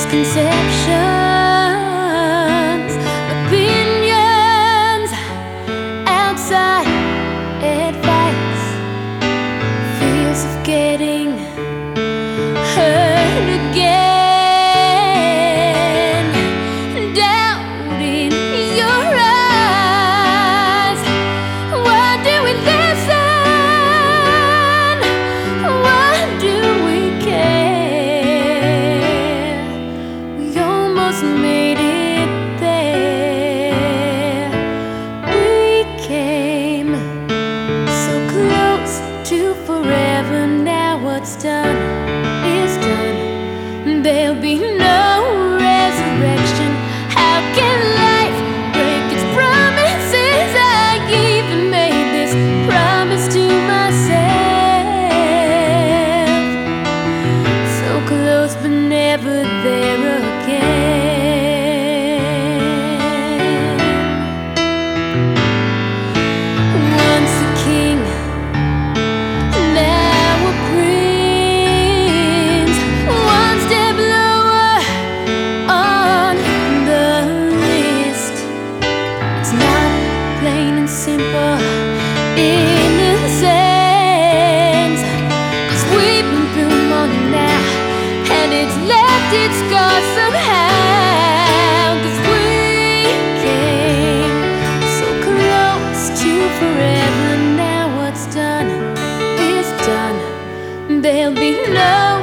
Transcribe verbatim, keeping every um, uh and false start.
misconceptions, opinions, outside advice, fears of getting hurt again, doubt in your eyes. Why do we listen? Why do we care? We almost made it there. We came so close to forever. Now what's done is done. There'll be no resurrection. How can life break its promises? I even made this promise to myself. So close but never there again. Once a king, now a prince. One step lower on the list. It's not plain and simple innocence, 'cause we've been through more now, and it's left its scars somehow. 'Cause we came so close to forever. Now what's done is done. There'll be no